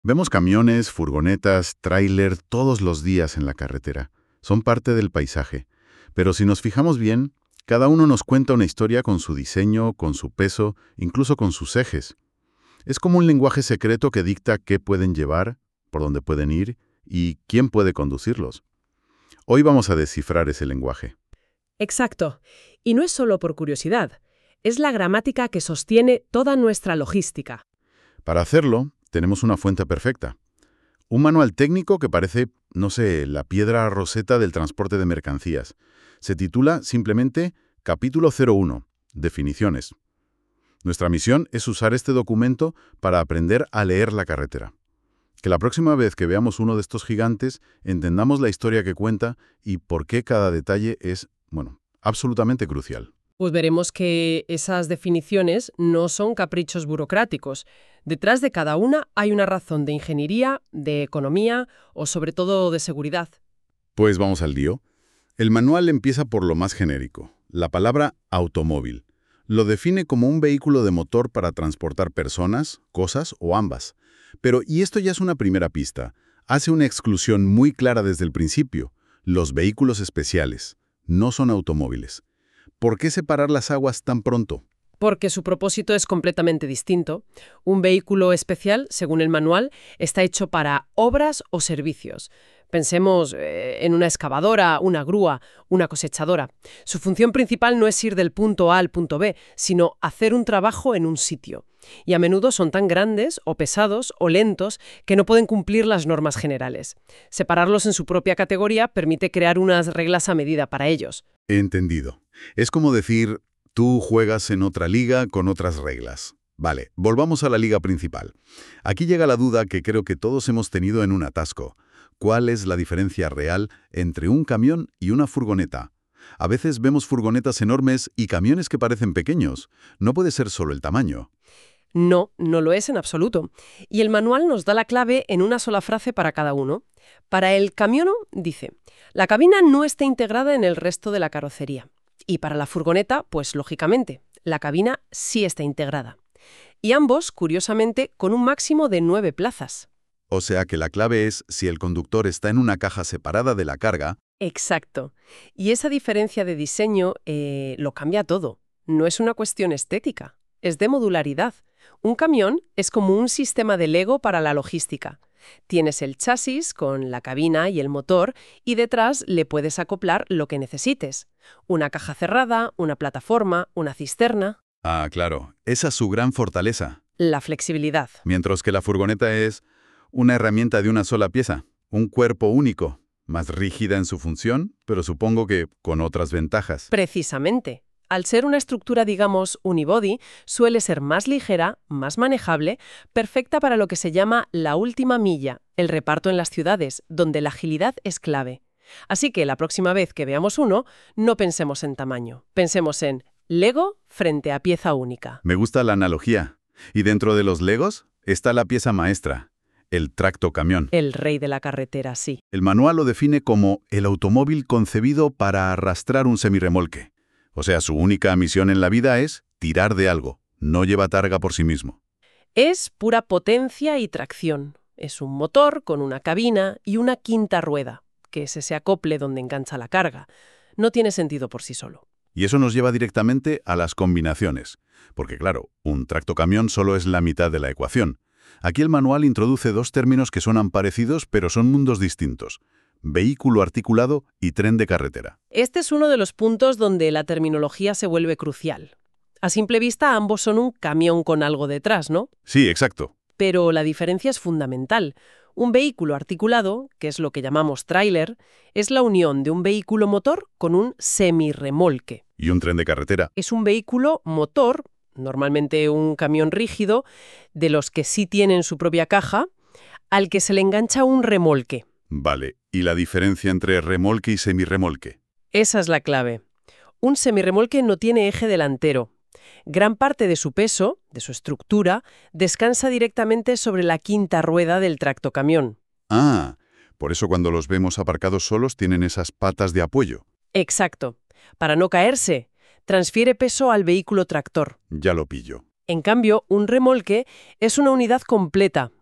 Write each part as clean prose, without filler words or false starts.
Vemos camiones, furgonetas, tráiler todos los días en la carretera. Son parte del paisaje. Pero si nos fijamos bien, cada uno nos cuenta una historia con su diseño, con su peso, incluso con sus ejes. Es como un lenguaje secreto que dicta qué pueden llevar, por dónde pueden ir y quién puede conducirlos. Hoy vamos a descifrar ese lenguaje. Exacto. Y no es solo por curiosidad. Es la gramática que sostiene toda nuestra logística. Para hacerlo, tenemos una fuente perfecta. Un manual técnico que parece, no sé, la piedra roseta del transporte de mercancías. Se titula simplemente Capítulo 01, Definiciones. Nuestra misión es usar este documento para aprender a leer la carretera. Que la próxima vez que veamos uno de estos gigantes, entendamos la historia que cuenta y por qué cada detalle es, absolutamente crucial. Pues veremos que esas definiciones no son caprichos burocráticos. Detrás de cada una hay una razón de ingeniería, de economía o sobre todo de seguridad. Pues vamos al lío. El manual empieza por lo más genérico, la palabra automóvil. Lo define como un vehículo de motor para transportar personas, cosas o ambas. Pero, y esto ya es una primera pista, hace una exclusión muy clara desde el principio. Los vehículos especiales no son automóviles. ¿Por qué separar las aguas tan pronto? Porque su propósito es completamente distinto. Un vehículo especial, según el manual, está hecho para obras o servicios. Pensemos en una excavadora, una grúa, una cosechadora. Su función principal no es ir del punto A al punto B, sino hacer un trabajo en un sitio. Y a menudo son tan grandes, o pesados, o lentos, que no pueden cumplir las normas generales. Separarlos en su propia categoría permite crear unas reglas a medida para ellos. Entendido. Es como decir, tú juegas en otra liga con otras reglas. Vale, volvamos a la liga principal. Aquí llega la duda que creo que todos hemos tenido en un atasco. ¿Cuál es la diferencia real entre un camión y una furgoneta? A veces vemos furgonetas enormes y camiones que parecen pequeños. No puede ser solo el tamaño. No, no lo es en absoluto. Y el manual nos da la clave en una sola frase para cada uno. Para el camión dice, la cabina no está integrada en el resto de la carrocería. Y para la furgoneta, pues lógicamente, la cabina sí está integrada. Y ambos, curiosamente, con un máximo de 9 plazas. O sea que la clave es si el conductor está en una caja separada de la carga. Exacto. Y esa diferencia de diseño lo cambia todo. No es una cuestión estética, es de modularidad. Un camión es como un sistema de Lego para la logística. Tienes el chasis con la cabina y el motor y detrás le puedes acoplar lo que necesites. Una caja cerrada, una plataforma, una cisterna. Ah, claro, esa es su gran fortaleza. La flexibilidad. Mientras que la furgoneta es una herramienta de una sola pieza, un cuerpo único, más rígida en su función, pero supongo que con otras ventajas. Precisamente. Al ser una estructura, digamos, unibody, suele ser más ligera, más manejable, perfecta para lo que se llama la última milla, el reparto en las ciudades, donde la agilidad es clave. Así que la próxima vez que veamos uno, no pensemos en tamaño, pensemos en Lego frente a pieza única. Me gusta la analogía. Y dentro de los Legos está la pieza maestra, el tractocamión. El rey de la carretera, sí. El manual lo define como el automóvil concebido para arrastrar un semirremolque. O sea, su única misión en la vida es tirar de algo, no lleva carga por sí mismo. Es pura potencia y tracción. Es un motor con una cabina y una quinta rueda, que es ese acople donde engancha la carga. No tiene sentido por sí solo. Y eso nos lleva directamente a las combinaciones. Porque claro, un tractocamión solo es la mitad de la ecuación. Aquí el manual introduce dos términos que suenan parecidos, pero son mundos distintos. Vehículo articulado y tren de carretera. Este es uno de los puntos donde la terminología se vuelve crucial. A simple vista, ambos son un camión con algo detrás, ¿no? Sí, exacto. Pero la diferencia es fundamental. Un vehículo articulado, que es lo que llamamos tráiler, es la unión de un vehículo motor con un semirremolque. ¿Y un tren de carretera? Es un vehículo motor, normalmente un camión rígido, de los que sí tienen su propia caja, al que se le engancha un remolque. Vale, ¿y la diferencia entre remolque y semirremolque? Esa es la clave. Un semirremolque no tiene eje delantero. Gran parte de su peso, de su estructura, descansa directamente sobre la quinta rueda del tractocamión. Ah, por eso cuando los vemos aparcados solos tienen esas patas de apoyo. Exacto. Para no caerse, transfiere peso al vehículo tractor. Ya lo pillo. En cambio, un remolque es una unidad completa,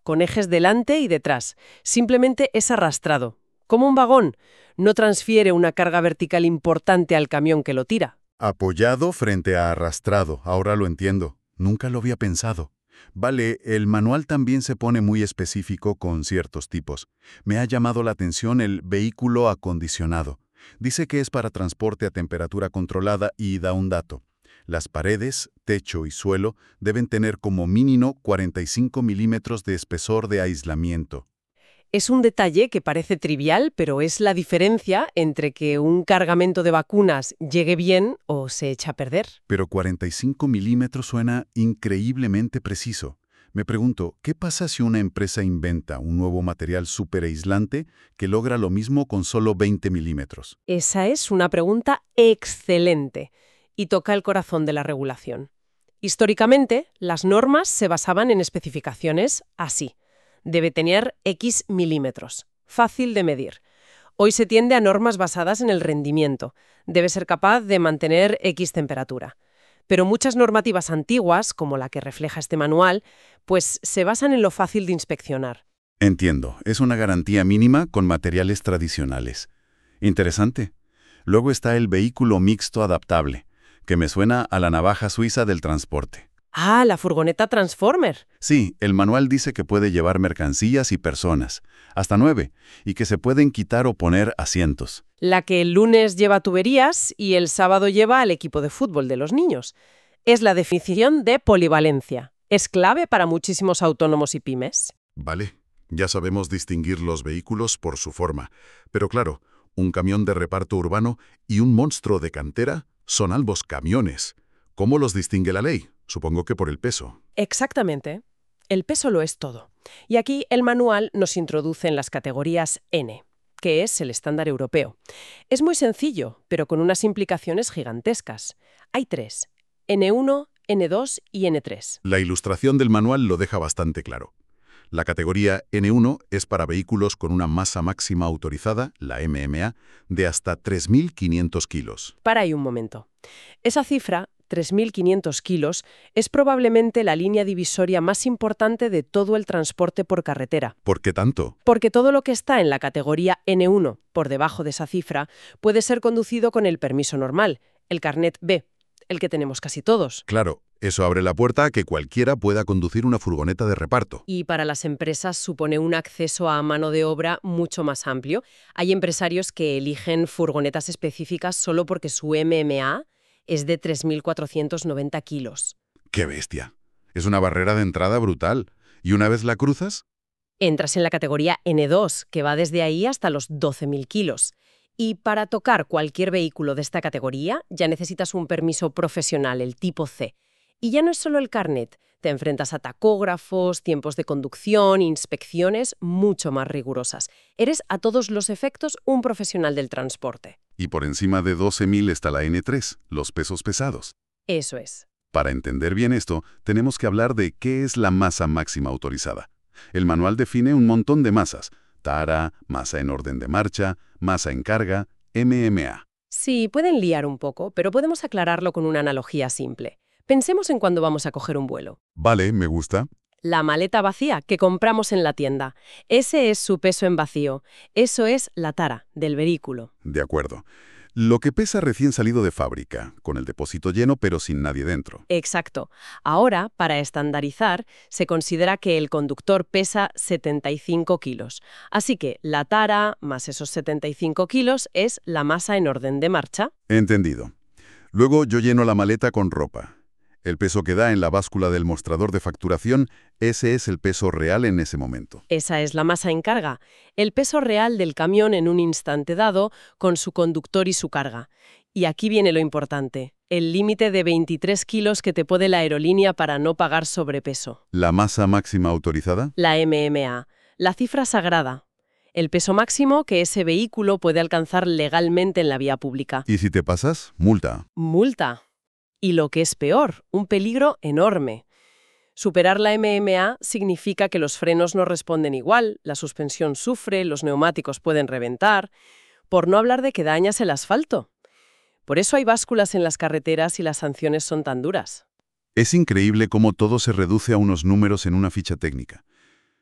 con ejes delante y detrás. Simplemente es arrastrado, como un vagón. No transfiere una carga vertical importante al camión que lo tira. Apoyado frente a arrastrado, ahora lo entiendo. Nunca lo había pensado. Vale, el manual también se pone muy específico con ciertos tipos. Me ha llamado la atención el vehículo acondicionado. Dice que es para transporte a temperatura controlada y da un dato. Las paredes, techo y suelo deben tener como mínimo 45 milímetros de espesor de aislamiento. Es un detalle que parece trivial, pero es la diferencia entre que un cargamento de vacunas llegue bien o se echa a perder. Pero 45 milímetros suena increíblemente preciso. Me pregunto, ¿qué pasa si una empresa inventa un nuevo material superaislante que logra lo mismo con solo 20 milímetros? Esa es una pregunta excelente y toca el corazón de la regulación. Históricamente, las normas se basaban en especificaciones así. Debe tener X milímetros. Fácil de medir. Hoy se tiende a normas basadas en el rendimiento. Debe ser capaz de mantener X temperatura. Pero muchas normativas antiguas, como la que refleja este manual, pues se basan en lo fácil de inspeccionar. Entiendo, es una garantía mínima con materiales tradicionales. Interesante. Luego está el vehículo mixto adaptable, que me suena a la navaja suiza del transporte. Ah, la furgoneta Transformer. Sí, el manual dice que puede llevar mercancías y personas, hasta 9, y que se pueden quitar o poner asientos. La que el lunes lleva tuberías y el sábado lleva al equipo de fútbol de los niños. Es la definición de polivalencia. Es clave para muchísimos autónomos y pymes. Vale, ya sabemos distinguir los vehículos por su forma. Pero claro, un camión de reparto urbano y un monstruo de cantera son ambos camiones. ¿Cómo los distingue la ley? Supongo que por el peso. Exactamente. El peso lo es todo. Y aquí el manual nos introduce en las categorías N, que es el estándar europeo. Es muy sencillo, pero con unas implicaciones gigantescas. Hay 3, N1, N2 y N3. La ilustración del manual lo deja bastante claro. La categoría N1 es para vehículos con una masa máxima autorizada, la MMA, de hasta 3.500 kilos. Para ahí un momento. Esa cifra, 3.500 kilos, es probablemente la línea divisoria más importante de todo el transporte por carretera. ¿Por qué tanto? Porque todo lo que está en la categoría N1, por debajo de esa cifra, puede ser conducido con el permiso normal, el carnet B, el que tenemos casi todos. Claro, eso abre la puerta a que cualquiera pueda conducir una furgoneta de reparto. Y para las empresas supone un acceso a mano de obra mucho más amplio. Hay empresarios que eligen furgonetas específicas solo porque su MMA es de 3.490 kilos. ¡Qué bestia! Es una barrera de entrada brutal. ¿Y una vez la cruzas? Entras en la categoría N2, que va desde ahí hasta los 12.000 kilos. Y para tocar cualquier vehículo de esta categoría ya necesitas un permiso profesional, el tipo C. Y ya no es solo el carnet, te enfrentas a tacógrafos, tiempos de conducción, inspecciones mucho más rigurosas. Eres a todos los efectos un profesional del transporte. Y por encima de 12.000 está la N3, los pesos pesados. Eso es. Para entender bien esto, tenemos que hablar de qué es la masa máxima autorizada. El manual define un montón de masas: tara, masa en orden de marcha, masa en carga, MMA. Sí, pueden liar un poco, pero podemos aclararlo con una analogía simple. Pensemos en cuando vamos a coger un vuelo. Vale, me gusta. La maleta vacía que compramos en la tienda. Ese es su peso en vacío. Eso es la tara del vehículo. De acuerdo. Lo que pesa recién salido de fábrica, con el depósito lleno pero sin nadie dentro. Exacto. Ahora, para estandarizar, se considera que el conductor pesa 75 kilos. Así que la tara más esos 75 kilos es la masa en orden de marcha. Entendido. Luego yo lleno la maleta con ropa. El peso que da en la báscula del mostrador de facturación, ese es el peso real en ese momento. Esa es la masa en carga, el peso real del camión en un instante dado con su conductor y su carga. Y aquí viene lo importante, el límite de 23 kilos que te pone la aerolínea para no pagar sobrepeso. ¿La masa máxima autorizada? La MMA, la cifra sagrada. El peso máximo que ese vehículo puede alcanzar legalmente en la vía pública. ¿Y si te pasas? Multa. Multa. Y lo que es peor, un peligro enorme. Superar la MMA significa que los frenos no responden igual, la suspensión sufre, los neumáticos pueden reventar, por no hablar de que dañas el asfalto. Por eso hay básculas en las carreteras y las sanciones son tan duras. Es increíble cómo todo se reduce a unos números en una ficha técnica.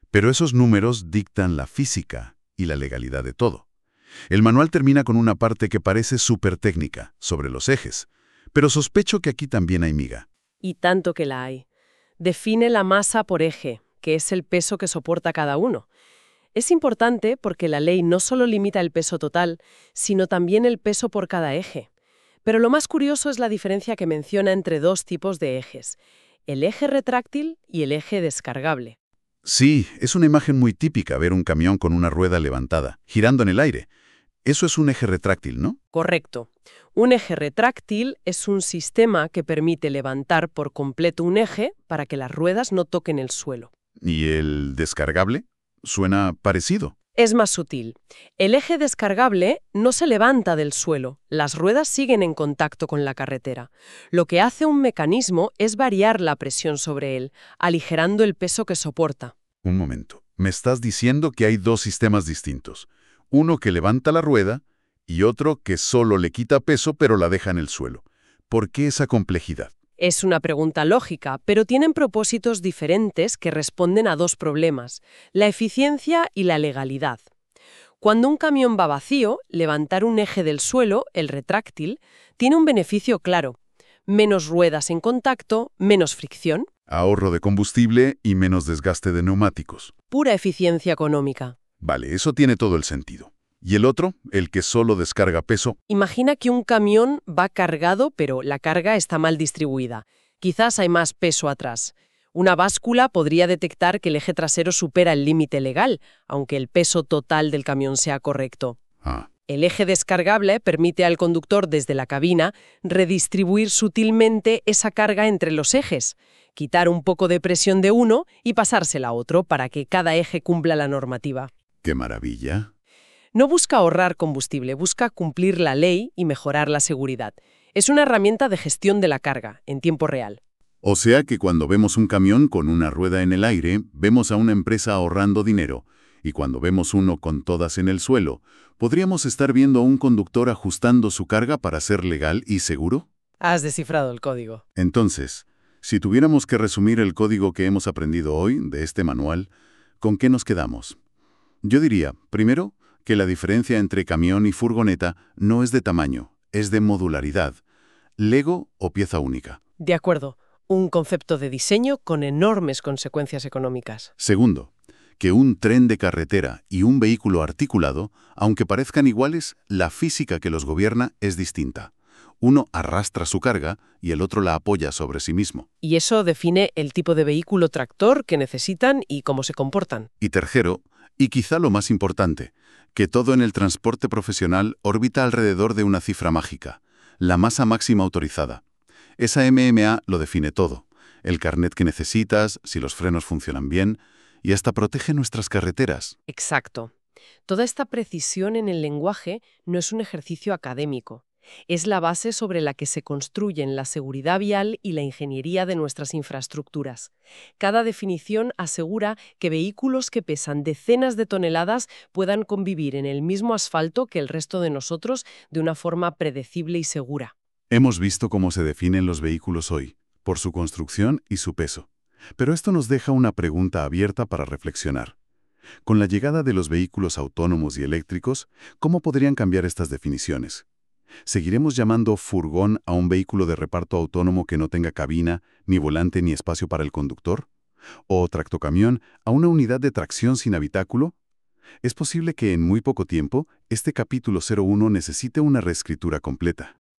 Pero esos números dictan la física y la legalidad de todo. El manual termina con una parte que parece súper técnica, sobre los ejes, pero sospecho que aquí también hay miga. Y tanto que la hay. Define la masa por eje, que es el peso que soporta cada uno. Es importante porque la ley no solo limita el peso total, sino también el peso por cada eje. Pero lo más curioso es la diferencia que menciona entre dos tipos de ejes, el eje retráctil y el eje descargable. Sí, es una imagen muy típica ver un camión con una rueda levantada, girando en el aire. Eso es un eje retráctil, ¿no? Correcto. Un eje retráctil es un sistema que permite levantar por completo un eje para que las ruedas no toquen el suelo. ¿Y el descargable? Suena parecido. Es más sutil. El eje descargable no se levanta del suelo, las ruedas siguen en contacto con la carretera. Lo que hace un mecanismo es variar la presión sobre él, aligerando el peso que soporta. Un momento. Me estás diciendo que hay dos sistemas distintos. Uno que levanta la rueda y otro que solo le quita peso pero la deja en el suelo. ¿Por qué esa complejidad? Es una pregunta lógica, pero tienen propósitos diferentes que responden a dos problemas, la eficiencia y la legalidad. Cuando un camión va vacío, levantar un eje del suelo, el retráctil, tiene un beneficio claro. Menos ruedas en contacto, menos fricción. Ahorro de combustible y menos desgaste de neumáticos. Pura eficiencia económica. Vale, eso tiene todo el sentido. ¿Y el otro, el que solo descarga peso? Imagina que un camión va cargado, pero la carga está mal distribuida. Quizás hay más peso atrás. Una báscula podría detectar que el eje trasero supera el límite legal, aunque el peso total del camión sea correcto. El eje descargable permite al conductor desde la cabina redistribuir sutilmente esa carga entre los ejes, quitar un poco de presión de uno y pasársela a otro para que cada eje cumpla la normativa. ¡Qué maravilla! No busca ahorrar combustible, busca cumplir la ley y mejorar la seguridad. Es una herramienta de gestión de la carga, en tiempo real. O sea que cuando vemos un camión con una rueda en el aire, vemos a una empresa ahorrando dinero. Y cuando vemos uno con todas en el suelo, ¿podríamos estar viendo a un conductor ajustando su carga para ser legal y seguro? Has descifrado el código. Entonces, si tuviéramos que resumir el código que hemos aprendido hoy de este manual, ¿con qué nos quedamos? Yo diría, primero, que la diferencia entre camión y furgoneta no es de tamaño, es de modularidad, Lego o pieza única. De acuerdo, un concepto de diseño con enormes consecuencias económicas. Segundo, que un tren de carretera y un vehículo articulado, aunque parezcan iguales, la física que los gobierna es distinta. Uno arrastra su carga y el otro la apoya sobre sí mismo. Y eso define el tipo de vehículo tractor que necesitan y cómo se comportan. Y tercero, y quizá lo más importante, que todo en el transporte profesional orbita alrededor de una cifra mágica, la masa máxima autorizada. Esa MMA lo define todo, el carnet que necesitas, si los frenos funcionan bien, y hasta protege nuestras carreteras. Exacto. Toda esta precisión en el lenguaje no es un ejercicio académico. Es la base sobre la que se construyen la seguridad vial y la ingeniería de nuestras infraestructuras. Cada definición asegura que vehículos que pesan decenas de toneladas puedan convivir en el mismo asfalto que el resto de nosotros de una forma predecible y segura. Hemos visto cómo se definen los vehículos hoy, por su construcción y su peso. Pero esto nos deja una pregunta abierta para reflexionar. Con la llegada de los vehículos autónomos y eléctricos, ¿cómo podrían cambiar estas definiciones? ¿Seguiremos llamando furgón a un vehículo de reparto autónomo que no tenga cabina, ni volante ni espacio para el conductor? ¿O tractocamión a una unidad de tracción sin habitáculo? Es posible que en muy poco tiempo este capítulo 01 necesite una reescritura completa.